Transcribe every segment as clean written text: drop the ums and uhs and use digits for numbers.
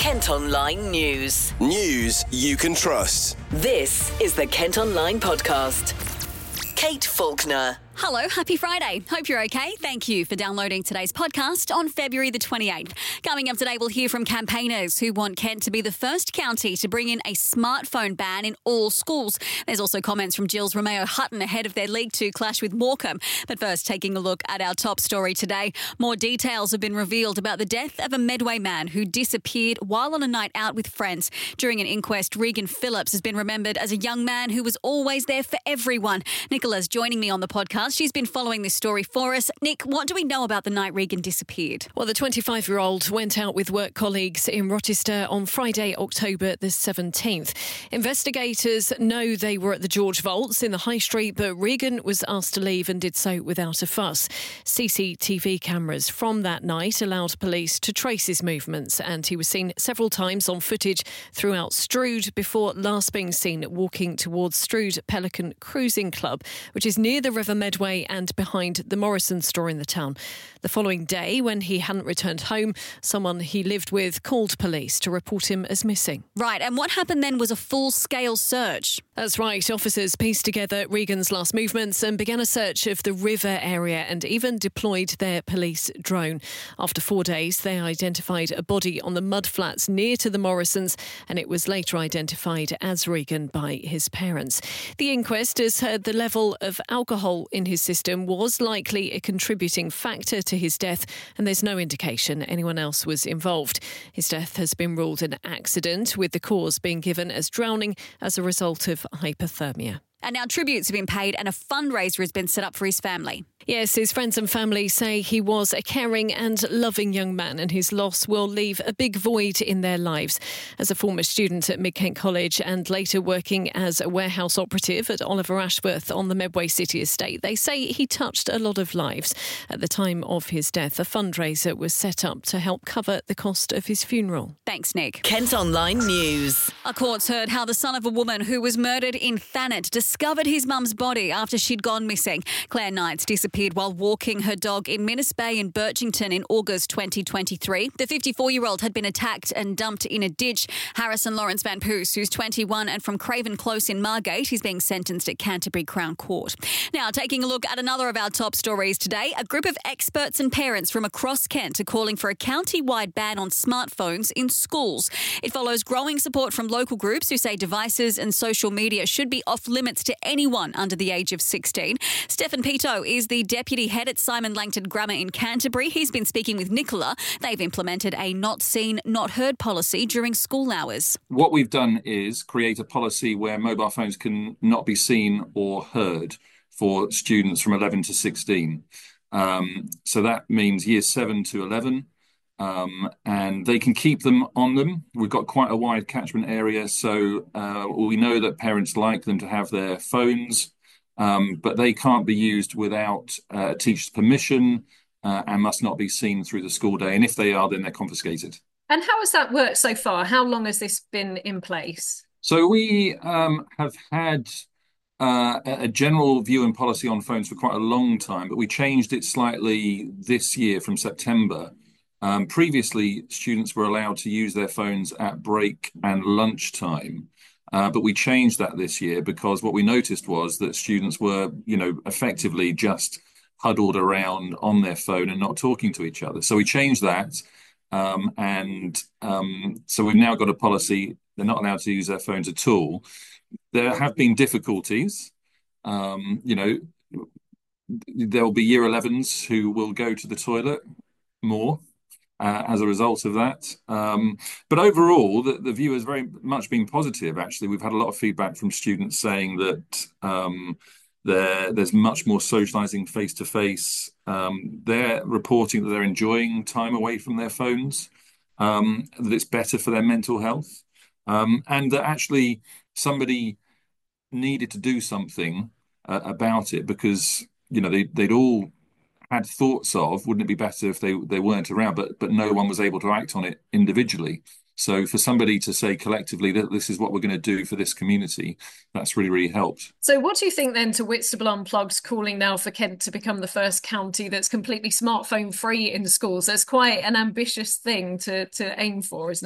Kent Online News. News you can trust. This is the Kent Online Podcast. Kate Faulkner. Hello, happy Friday. Hope you're okay. Thank you for downloading today's podcast on February the 28th. Coming up today, we'll hear from campaigners who want Kent to be the first county to bring in a smartphone ban in all schools. There's also comments from Gilles Romeo Hutton ahead of their League 2 clash with Morecambe. But first, taking a look at our top story today. More details have been revealed about the death of a Medway man who disappeared while on a night out with friends. During an inquest, Regan Phillips has been remembered as a young man who was always there for everyone. Nicola's joining me on the podcast. She's been following this story for us. Nick, what do we know about the night Regan disappeared? Well, the 25-year-old went out with work colleagues in Rochester on Friday, October the 17th. Investigators know they were at the George Vaults in the High Street, but Regan was asked to leave and did so without a fuss. CCTV cameras from that night allowed police to trace his movements, and he was seen several times on footage throughout Strood before last being seen walking towards Strood Pelican Cruising Club, which is near the River Medway and behind the Morrison store in the town. The following day, when he hadn't returned home, someone he lived with called police to report him as missing. Right, and what happened then was a full-scale search. That's right. Officers pieced together Regan's last movements and began a search of the river area and even deployed their police drone. After 4 days, they identified a body on the mudflats near to the Morrisons, and it was later identified as Regan by his parents. The inquest has heard the level of alcohol in his system was likely a contributing factor to his death, and there's no indication anyone else was involved. His death has been ruled an accident, with the cause being given as drowning as a result of hypothermia. And now tributes have been paid and a fundraiser has been set up for his family. Yes, his friends and family say he was a caring and loving young man, and his loss will leave a big void in their lives. As a former student at Mid-Kent College and later working as a warehouse operative at Oliver Ashworth on the Medway City estate, they say he touched a lot of lives. At the time of his death, a fundraiser was set up to help cover the cost of his funeral. Thanks, Nick. Kent Online News. A court's heard how the son of a woman who was murdered in Thanet discovered his mum's body after she'd gone missing. Claire Knights disappeared while walking her dog in Minnis Bay in Birchington in August 2023. The 54-year-old had been attacked and dumped in a ditch. Harrison Lawrence Van Poos, who's 21 and from Craven Close in Margate, he's being sentenced at Canterbury Crown Court. Now, taking a look at another of our top stories today, a group of experts and parents from across Kent are calling for a county-wide ban on smartphones in schools. It follows growing support from local groups who say devices and social media should be off limits to anyone under the age of 16. Stefan Pito is the deputy head at Simon Langton Grammar in Canterbury. He's been speaking with Nicola. They've implemented a not seen, not heard policy during school hours. What we've done is create a policy where mobile phones can not be seen or heard for students from 11 to 16. So that means years 7 to 11. And they can keep them on them. We've got quite a wide catchment area, so we know that parents like them to have their phones, but they can't be used without a teacher's permission and must not be seen through the school day. And if they are, then they're confiscated. And how has that worked so far? How long has this been in place? So we have had a general view and policy on phones for quite a long time, but we changed it slightly this year from September. Previously, students were allowed to use their phones at break and lunchtime, but we changed that this year because what we noticed was that students were, effectively just huddled around on their phone and not talking to each other. So we changed that, so we've now got a policy. They're not allowed to use their phones at all. There have been difficulties. There'll be year 11s who will go to the toilet more. As a result of that. But overall, the view has very much been positive, actually. We've had a lot of feedback from students saying that there's much more socialising face-to-face. They're reporting that they're enjoying time away from their phones, that it's better for their mental health, and that actually somebody needed to do something about it because, they'd all had thoughts of, wouldn't it be better if they weren't around, but no one was able to act on it individually. So for somebody to say collectively that this is what we're going to do for this community, that's really, really helped. So what do you think then to Whitstable Unplugged's calling now for Kent to become the first county that's completely smartphone free in schools? That's quite an ambitious thing to aim for, isn't it?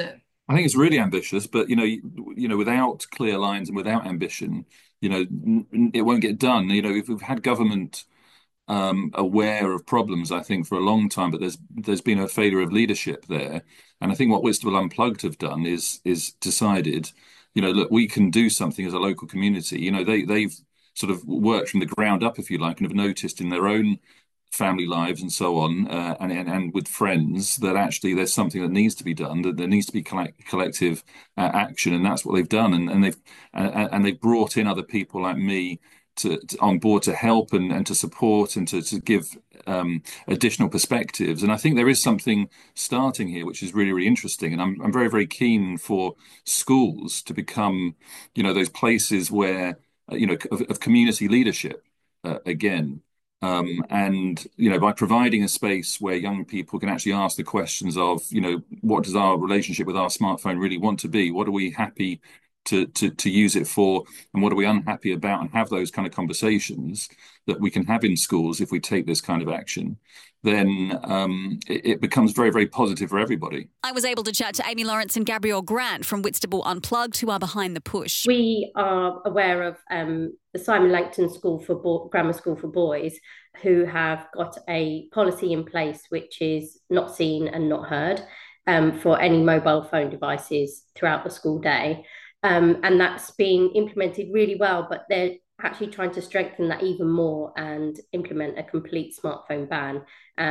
I think it's really ambitious, but without clear lines and without ambition, it won't get done. If we've had government aware of problems, I think, for a long time, but there's been a failure of leadership there. And I think what Whitstable Unplugged have done is decided, look, we can do something as a local community. They've sort of worked from the ground up, if you like, and have noticed in their own family lives and so on, and with friends, that actually there's something that needs to be done, that there needs to be collective action, and that's what they've done, and they've brought in other people like me on board to help and to support and to give additional perspectives. And I think there is something starting here which is really, really interesting. And I'm very, very keen for schools to become, those places where, of community leadership again. And by providing a space where young people can actually ask the questions of, what does our relationship with our smartphone really want to be? What are we happy to use it for, and what are we unhappy about, and have those kind of conversations that we can have in schools if we take this kind of action, then it becomes very, very positive for everybody. I was able to chat to Amy Lawrence and Gabrielle Grant from Whitstable Unplugged, who are behind the push. We are aware of the Simon Langton Grammar School for Boys, who have got a policy in place which is not seen and not heard for any mobile phone devices throughout the school day. And that's being implemented really well, but they're actually trying to strengthen that even more and implement a complete smartphone ban.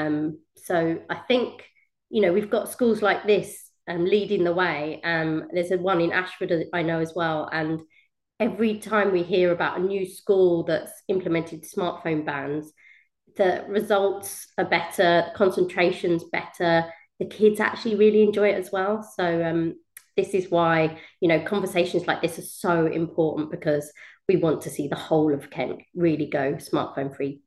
So I think, we've got schools like this leading the way. There's one in Ashford I know as well. And every time we hear about a new school that's implemented smartphone bans, the results are better, concentration's better. The kids actually really enjoy it as well. So this is why, conversations like this are so important, because we want to see the whole of Kent really go smartphone free.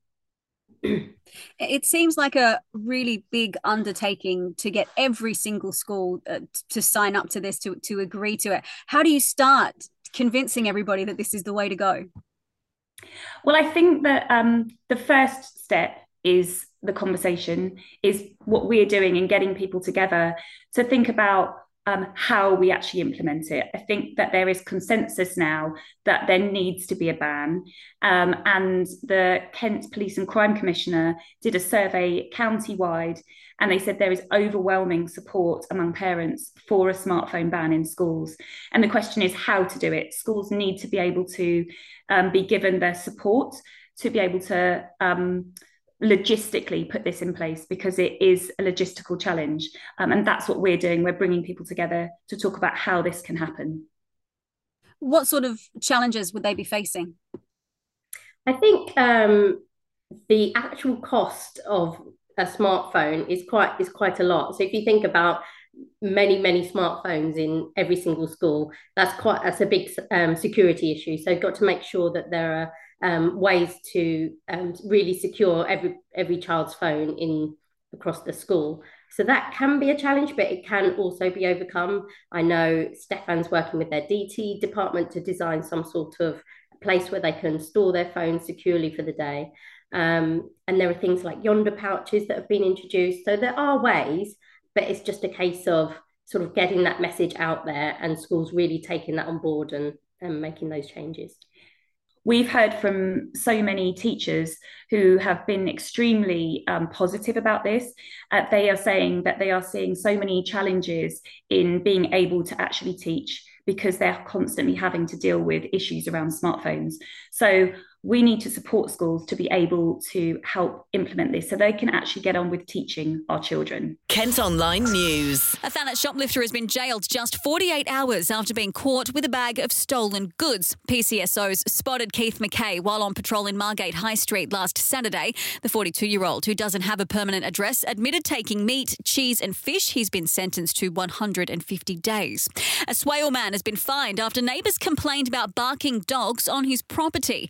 It seems like a really big undertaking to get every single school to sign up to this, to agree to it. How do you start convincing everybody that this is the way to go? Well, I think that the first step is the conversation, is what we're doing and getting people together to think about how we actually implement it. I think that there is consensus now that there needs to be a ban. And the Kent Police and Crime Commissioner did a survey county-wide, and they said there is overwhelming support among parents for a smartphone ban in schools. And the question is how to do it. Schools need to be able to be given their support to be able to logistically put this in place, because it is a logistical challenge. And that's what we're doing. We're bringing people together to talk about how this can happen. What sort of challenges would they be facing? I think the actual cost of a smartphone is quite a lot. So if you think about many smartphones in every single school, that's a big security issue. So you've got to make sure that there are ways to really secure every child's phone across the school. So that can be a challenge, but it can also be overcome. I know Stefan's working with their DT department to design some sort of place where they can store their phones securely for the day. And there are things like Yonder pouches that have been introduced. So there are ways, but it's just a case of sort of getting that message out there and schools really taking that on board and making those changes. We've heard from so many teachers who have been extremely positive about this. They are saying that they are seeing so many challenges in being able to actually teach, because they're constantly having to deal with issues around smartphones. So we need to support schools to be able to help implement this so they can actually get on with teaching our children. Kent Online News. A Thanet shoplifter has been jailed just 48 hours after being caught with a bag of stolen goods. PCSOs spotted Keith McKay while on patrol in Margate High Street last Saturday. The 42-year-old, who doesn't have a permanent address, admitted taking meat, cheese and fish. He's been sentenced to 150 days. A Swale man has been fined after neighbours complained about barking dogs on his property. He was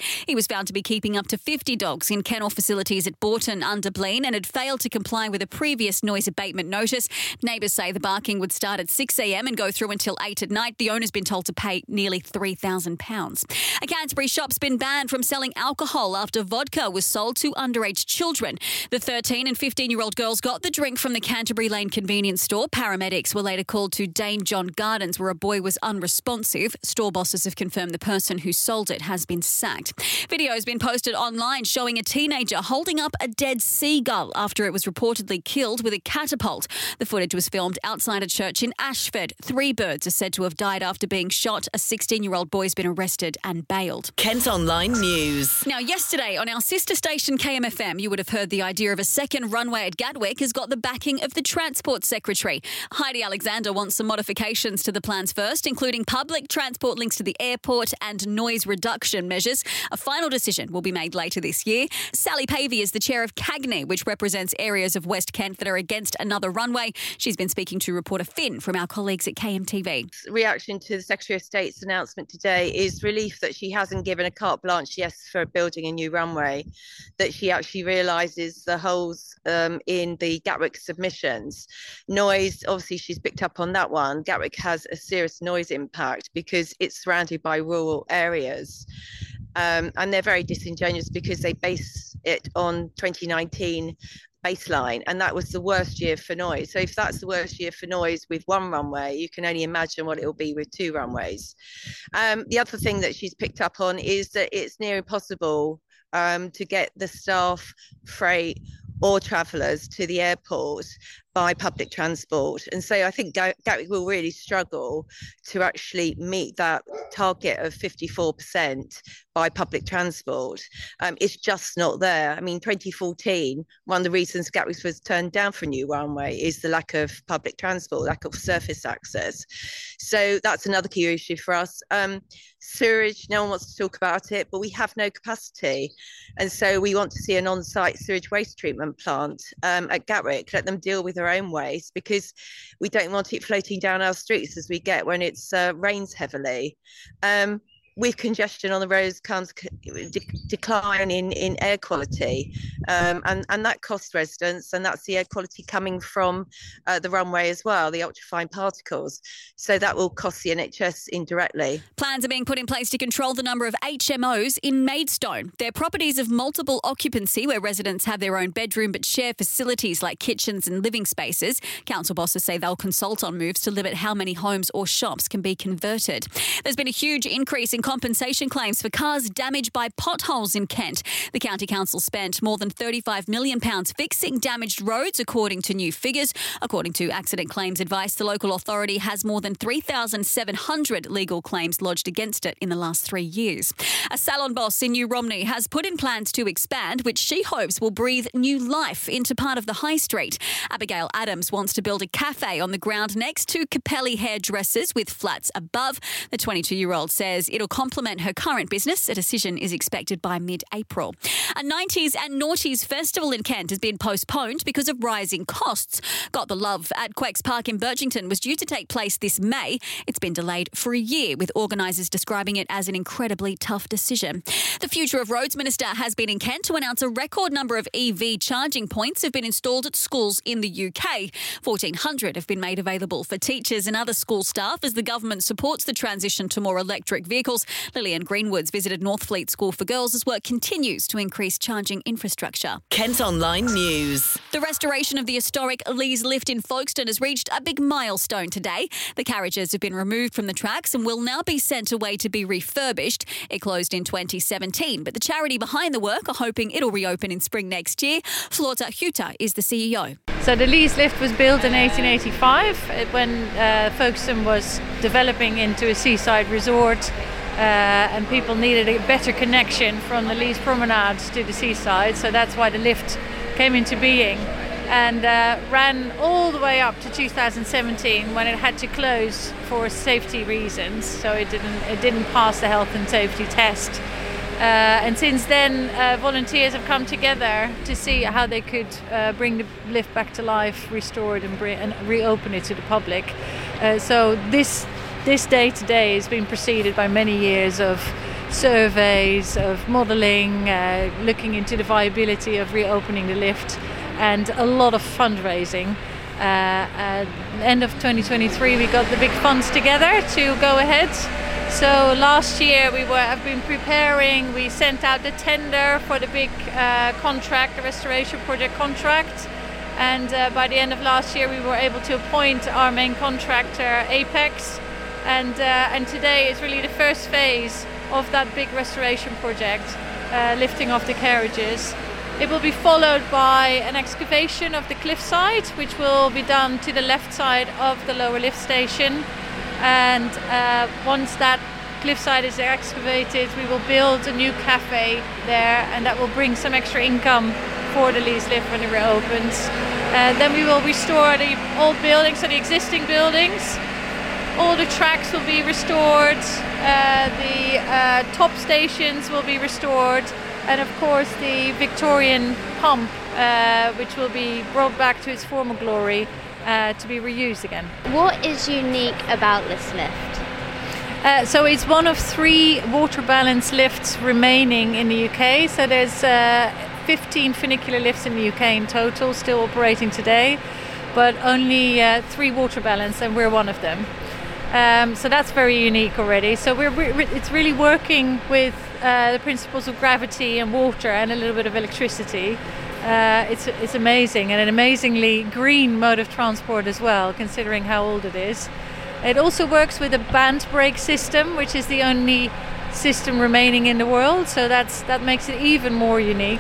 was found to be keeping up to 50 dogs in kennel facilities at Bourton under Blean and had failed to comply with a previous noise abatement notice. Neighbours say the barking would start at 6 a.m. and go through until 8 at night. The owner's been told to pay nearly £3,000. A Canterbury shop's been banned from selling alcohol after vodka was sold to underage children. The 13 and 15-year-old girls got the drink from the Canterbury Lane convenience store. Paramedics were later called to Dane John Gardens, where a boy was unresponsive. Store bosses have confirmed the person who sold it has been sacked. Video has been posted online showing a teenager holding up a dead seagull after it was reportedly killed with a catapult. The footage was filmed outside a church in Ashford. 3 birds are said to have died after being shot. A 16-year-old boy's been arrested and bailed. Kent Online News. Now, yesterday on our sister station KMFM, you would have heard the idea of a second runway at Gatwick has got the backing of the Transport Secretary. Heidi Alexander wants some modifications to the plans first, including public transport links to the airport and noise reduction measures. A final decision will be made later this year. Sally Pavey is the chair of CAGNY, which represents areas of West Kent that are against another runway. She's been speaking to reporter Finn from our colleagues at KMTV. Reaction to the Secretary of State's announcement today is relief that she hasn't given a carte blanche yes for building a new runway, that she actually realises the holes in the Gatwick submissions. Noise, obviously she's picked up on that one. Gatwick has a serious noise impact because it's surrounded by rural areas. And they're very disingenuous because they base it on 2019 baseline, and that was the worst year for noise. So if that's the worst year for noise with one runway, you can only imagine what it will be with 2 runways. The other thing that she's picked up on is that it's near impossible to get the staff, freight or travellers to the airport by public transport. And so I think Gatwick will really struggle to actually meet that target of 54% by public transport. It's just not there. I mean, 2014, one of the reasons Gatwick was turned down for a new runway is the lack of public transport, lack of surface access. So that's another key issue for us. Sewage, no one wants to talk about it, but we have no capacity. And so we want to see an on-site sewage waste treatment plant at Gatwick, let them deal with their own waste, because we don't want it floating down our streets as we get when it rains heavily. With congestion on the roads comes decline in air quality, and that costs residents, and that's the air quality coming from the runway as well, the ultrafine particles. So that will cost the NHS indirectly. Plans are being put in place to control the number of HMOs in Maidstone. They're properties of multiple occupancy where residents have their own bedroom but share facilities like kitchens and living spaces. Council bosses say they'll consult on moves to limit how many homes or shops can be converted. There's been a huge increase in compensation claims for cars damaged by potholes in Kent. The County Council spent more than £35 million fixing damaged roads, according to new figures. According to Accident Claims Advice, the local authority has more than 3,700 legal claims lodged against it in the last 3 years. A salon boss in New Romney has put in plans to expand, which she hopes will breathe new life into part of the high street. Abigail Adams wants to build a cafe on the ground next to Capelli Hairdressers with flats above. The 22-year-old says it'll complement her current business. A decision is expected by mid-April. A 90s and Noughties festival in Kent has been postponed because of rising costs. Got the Love at Quex Park in Birchington was due to take place this May. It's been delayed for a year, with organisers describing it as an incredibly tough decision. The Future of Roads Minister has been in Kent to announce a record number of EV charging points have been installed at schools in the UK. 1,400 have been made available for teachers and other school staff as the government supports the transition to more electric vehicles. Lillian Greenwoods visited Northfleet School for Girls as work continues to increase charging infrastructure. Kent Online News. The restoration of the historic Lees Lift in Folkestone has reached a big milestone today. The carriages have been removed from the tracks and will now be sent away to be refurbished. It closed in 2017, but the charity behind the work are hoping it'll reopen in spring next year. Florta Huta is the CEO. So the Lees Lift was built in 1885 when Folkestone was developing into a seaside resort. And people needed a better connection from the Lees Promenade to the seaside, so that's why the lift came into being, and ran all the way up to 2017 when it had to close for safety reasons. So it didn't pass the health and safety test. And since then, volunteers have come together to see how they could bring the lift back to life, restore it, and reopen it to the public. So this day today has been preceded by many years of surveys, of modelling, looking into the viability of reopening the lift, and a lot of fundraising. At the end of 2023 we got the big funds together to go ahead. So last year have been preparing, we sent out the tender for the big contract, the restoration project contract, and by the end of last year we were able to appoint our main contractor, Apex, and today is really the first phase of that big restoration project, lifting off the carriages. It will be followed by an excavation of the cliffside, which will be done to the left side of the lower lift station. And once that cliffside is excavated, we will build a new cafe there, and that will bring some extra income for the Lees lift when it reopens. Then we will restore the old buildings, so the existing buildings. All the tracks will be restored, the top stations will be restored, and of course the Victorian pump, which will be brought back to its former glory, to be reused again. What is unique about this lift? So it's one of 3 water balance lifts remaining in the UK. So there's 15 funicular lifts in the UK in total still operating today, but only 3 water balance, and we're one of them. So that's very unique already. So it's really working with the principles of gravity and water and a little bit of electricity. It's amazing, and an amazingly green mode of transport as well, considering how old it is. It also works with a band brake system, which is the only system remaining in the world, so that makes it even more unique.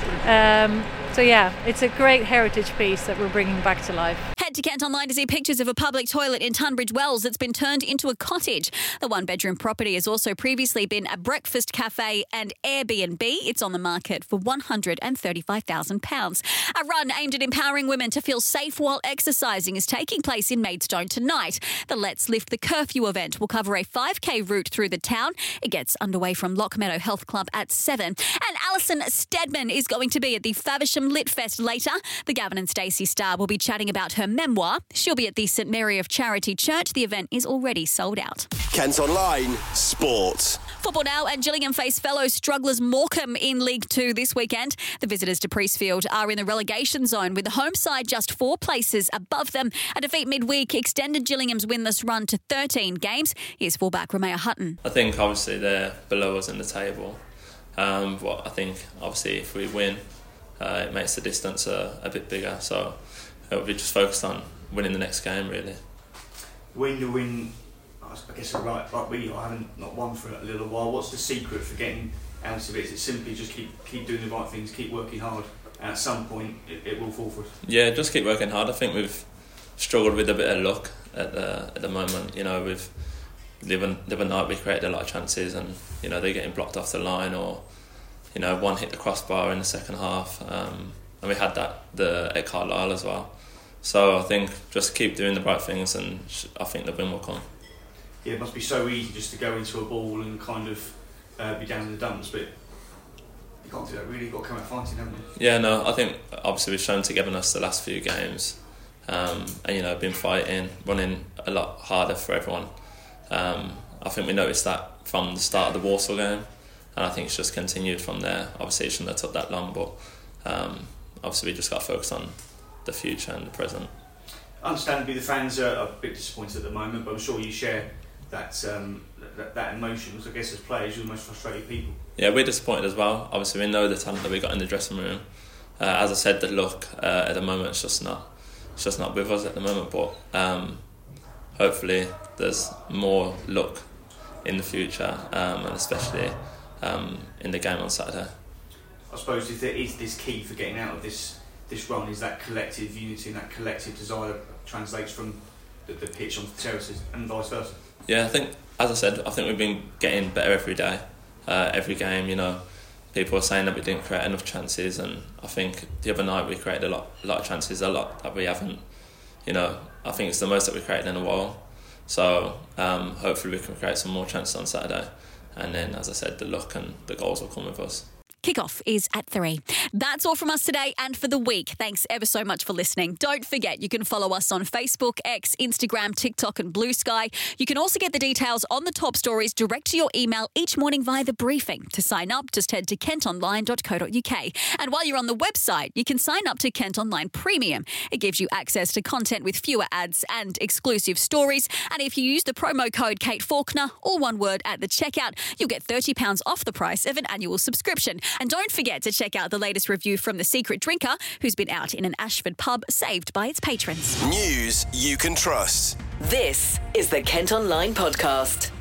So yeah, it's a great heritage piece that we're bringing back to life. Head to Kent Online to see pictures of a public toilet in Tunbridge Wells that's been turned into a cottage. The one-bedroom property has also previously been a breakfast cafe and Airbnb. It's on the market for £135,000. A run aimed at empowering women to feel safe while exercising is taking place in Maidstone tonight. The Let's Lift the Curfew event will cover a 5k route through the town. It gets underway from Lockmeadow Health Club at 7. And Alison Steadman is going to be at the Faversham Lit Fest later. The Gavin and Stacey star will be chatting about her memoir. She'll be at the St Mary of Charity Church. The event is already sold out. Kent Online Sport. Football now, and Gillingham face fellow strugglers Morecambe in League 2 this weekend. The visitors to Priestfield are in the relegation zone, with the home side just 4 places above them. A defeat midweek extended Gillingham's winless run to 13 games. Here's fullback Romeo Hutton. I think obviously they're below us in the table. But I think obviously if we win, it makes the distance a bit bigger. So we'll be just focused on winning the next game, really. When you win, I guess like we haven't not won for a little while. What's the secret for getting out of it? Is it simply just keep doing the right things, keep working hard, and at some point it will fall for us? Yeah, just keep working hard. I think we've struggled with a bit of luck at the moment. You know, with the other night we created a lot of chances, and you know they're getting blocked off the line, or you know one hit the crossbar in the second half, and we had that at Carlisle as well. So I think just keep doing the right things, and I think the win will come. Yeah, it must be so easy just to go into a ball and kind of be down in the dumps, but you can't do that really. You've got to come out fighting, haven't you? Yeah, no, I think obviously we've shown togetherness the last few games, and you know been fighting, running a lot harder for everyone. I think we noticed that from the start of the Walsall game, and I think it's just continued from there. Obviously it shouldn't have took that long, but obviously we just got to focus on the future and the present. Understandably the fans are a bit disappointed at the moment, but I'm sure you share that emotion. So I guess as players you're the most frustrated people. Yeah, we're disappointed as well. Obviously we know the talent that we got in the dressing room. As I said, the luck at the moment it's just not with us at the moment, but hopefully there's more luck in the future, and especially in the game on Saturday. I suppose if there is this key for getting out of this run, is that collective unity and that collective desire that translates from the pitch onto the terraces and vice versa. Yeah, I think, as I said, we've been getting better every day, every game. You know, people are saying that we didn't create enough chances, and I think the other night we created a lot of chances, a lot that we haven't. You know, I think it's the most that we created in a while. So hopefully we can create some more chances on Saturday, and then, as I said, the luck and the goals will come with us. Kickoff is at 3. That's all from us today and for the week. Thanks ever so much for listening. Don't forget, you can follow us on Facebook, X, Instagram, TikTok and Blue Sky. You can also get the details on the top stories direct to your email each morning via the briefing. To sign up, just head to kentonline.co.uk. And while you're on the website, you can sign up to Kent Online Premium. It gives you access to content with fewer ads and exclusive stories. And if you use the promo code Kate Faulkner, all one word, at the checkout, you'll get £30 off the price of an annual subscription. And don't forget to check out the latest review from The Secret Drinker, who's been out in an Ashford pub saved by its patrons. News you can trust. This is the Kent Online Podcast.